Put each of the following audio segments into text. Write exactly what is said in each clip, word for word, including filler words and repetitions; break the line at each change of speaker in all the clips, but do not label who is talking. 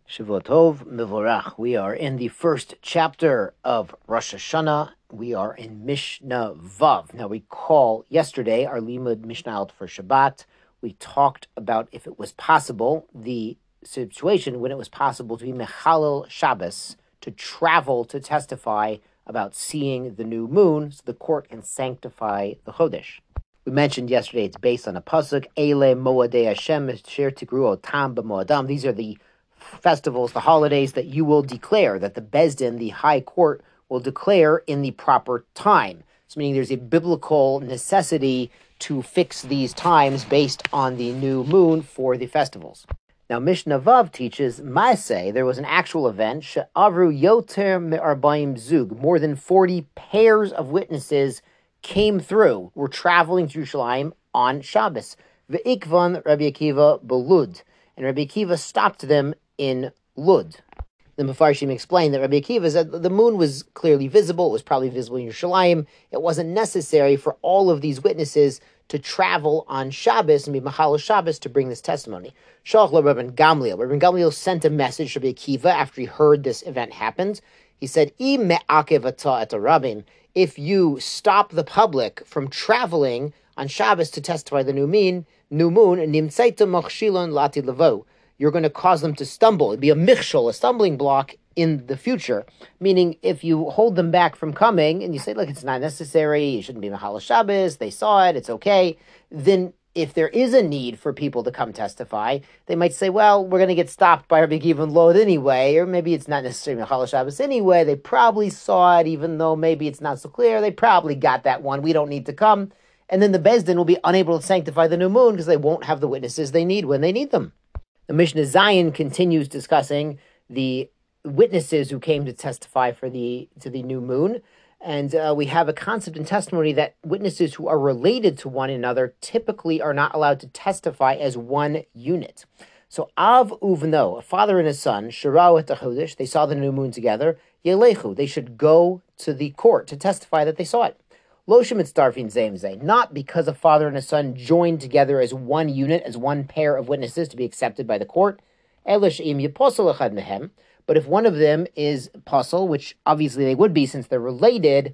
Shavua Tov Mivorach. We are in the first chapter of Rosh Hashanah. We are in Mishnah Vav. Now, recall yesterday our Limud Mishnah out for Shabbat. We talked about if it was possible, the situation when it was possible to be Mechalel Shabbos, to travel to testify about seeing the new moon, so the court can sanctify the Chodesh. We mentioned yesterday it's based on a pasuk, Eile Moadei Hashem Asher Tigru Otam B'Moadam. These are the festivals, the holidays that you will declare, that the Bezdin, the high court, will declare in the proper time. So meaning there's a biblical necessity to fix these times based on the new moon for the festivals. Now Mishnah Vav teaches, Maaseh, there was an actual event, She'avru Yoter Me'arbaim Zug, more than forty pairs of witnesses came through, were traveling to Yerushalayim on Shabbos. Ve'ikvan Rabbi Akiva Belud, and Rabbi Akiva stopped them in Lud. The Mefarshim explained that Rabbi Akiva said the moon was clearly visible, it was probably visible in Yerushalayim. It wasn't necessary for all of these witnesses to travel on Shabbos and be Machal Shabbos to bring this testimony. Shalach lo Rabban Gamliel. Rabban Gamliel sent a message to Rabbi Akiva after he heard this event happened. He said, Im me'akev ata et Rabbin, if you stop the public from traveling on Shabbos to testify the new moon, new moon, nimtzaita machshilon lati levo, you're going to cause them to stumble. It'd be a michshol, a stumbling block in the future. Meaning, if you hold them back from coming and you say, look, it's not necessary, you shouldn't be Machal Shabbos, they saw it, it's okay, then if there is a need for people to come testify, they might say, well, we're going to get stopped by Rabbi Akiva and Lod anyway, or maybe it's not necessarily Machal Shabbos anyway, they probably saw it, even though maybe it's not so clear, they probably got that one, we don't need to come. And then the Bezdin will be unable to sanctify the new moon because they won't have the witnesses they need when they need them. The Mishnah Zion continues discussing the witnesses who came to testify for the to the new moon, and uh, we have a concept in testimony that witnesses who are related to one another typically are not allowed to testify as one unit. So Av Uvno, a father and a son, Shirau et Chodesh, they saw the new moon together. Yelechu, they should go to the court to testify that they saw it. Loshim Mitzdarfin Zeim Zeh, not because a father and a son joined together as one unit, as one pair of witnesses to be accepted by the court. Elish im Yiposel Echad Mehem, but if one of them is posel, which obviously they would be since they're related,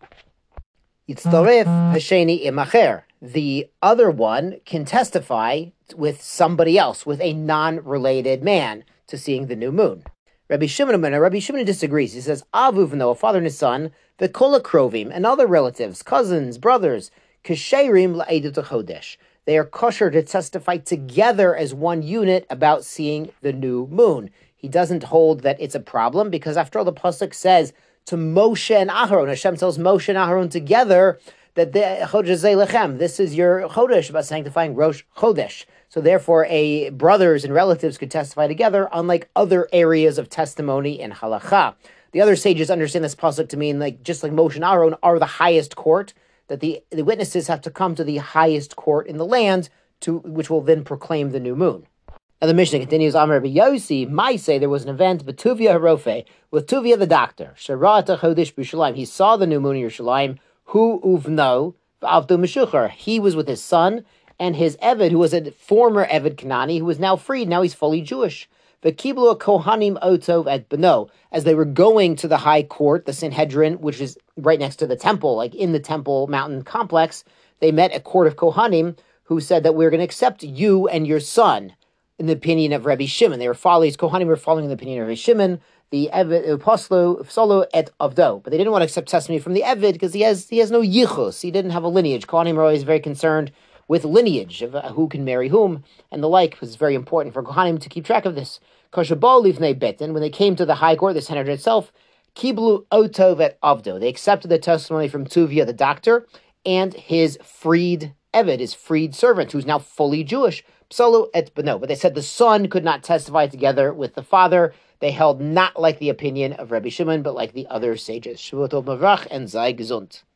Yitztaref Hasheni Imacher, the other one can testify with somebody else, with a non-related man, to seeing the new moon. Rabbi Shimon, Rabbi Shimon disagrees. He says, Avuvno, a father and a son, the kolakrovim, and other relatives, cousins, brothers, kasherim la'edut chodesh. They are kosher to testify together as one unit about seeing the new moon. He doesn't hold that it's a problem because, after all, the pasuk says to Moshe and Aharon, Hashem tells Moshe and Aharon together that the chodesh lechem, this is your chodesh about sanctifying Rosh Chodesh. So therefore, a brothers and relatives could testify together, unlike other areas of testimony and halacha. The other sages understand this pasuk to mean, like just like Moshe and Aaron are the highest court, that the, the witnesses have to come to the highest court in the land, to which will then proclaim the new moon. And the Mishnah continues, Amar Rabbi Yossi, Maaseh, there was an event, Betuvia Harofe, with Tuvia the doctor, Sharata Chodesh B'Yerushalayim. He saw the new moon in Yerushalayim, Hu Uvno, V'Avdu Meshuchar. He was with his son, and his Eved, who was a former Eved Kanani, who was now freed, now he's fully Jewish. The Kiblu Kohanim Otov at Beno, as they were going to the high court, the Sanhedrin, which is right next to the temple, like in the temple mountain complex, they met a court of Kohanim who said that we're going to accept you and your son, in the opinion of Rabbi Shimon. They were following, Kohanim were following the opinion of Rabbi Shimon, the Eved, Poslo, Solo et Avdo. But they didn't want to accept testimony from the Eved because he has he has no yichus, he didn't have a lineage. Kohanim are always very concerned with lineage, of who can marry whom, and the like. It was very important for Kohanim to keep track of this. When they came to the high court, the Sanhedrin itself, Kiblu Otov et Avdo. They accepted the testimony from Tuvia, the doctor, and his freed Eved, his freed servant, who's now fully Jewish. Psalo et Beno. But they said the son could not testify together with the father. They held not like the opinion of Rabbi Shimon, but like the other sages. Shavua Tov Mavrach and Zai Gesund.